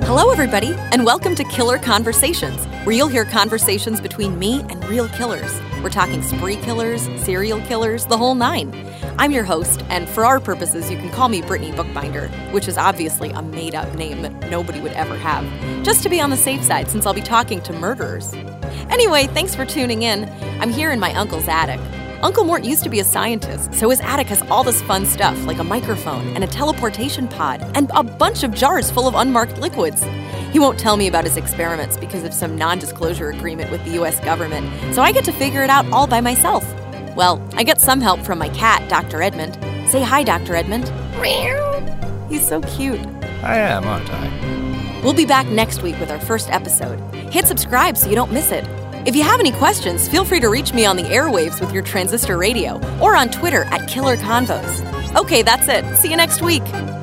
Hello, everybody, and welcome to Killer Conversations, where you'll hear conversations between me and real killers. We're talking spree killers, serial killers, the whole nine. I'm your host, and for our purposes, you can call me Brittany Bookbinder, which is obviously a made-up name that nobody would ever have, just to be on the safe side since I'll be talking to murderers. Anyway, thanks for tuning in. I'm here in my uncle's attic. Uncle Mort used to be a scientist, so his attic has all this fun stuff like a microphone and a teleportation pod and a bunch of jars full of unmarked liquids. He won't tell me about his experiments because of some non-disclosure agreement with the U.S. government, so I get to figure it out all by myself. Well, I get some help from my cat, Dr. Edmund. Say hi, Dr. Edmund. Meow. He's so cute. I am, aren't I? We'll be back next week with our first episode. Hit subscribe so you don't miss it. If you have any questions, feel free to reach me on the airwaves with your transistor radio or on Twitter at Killer Convos. Okay, that's it. See you next week.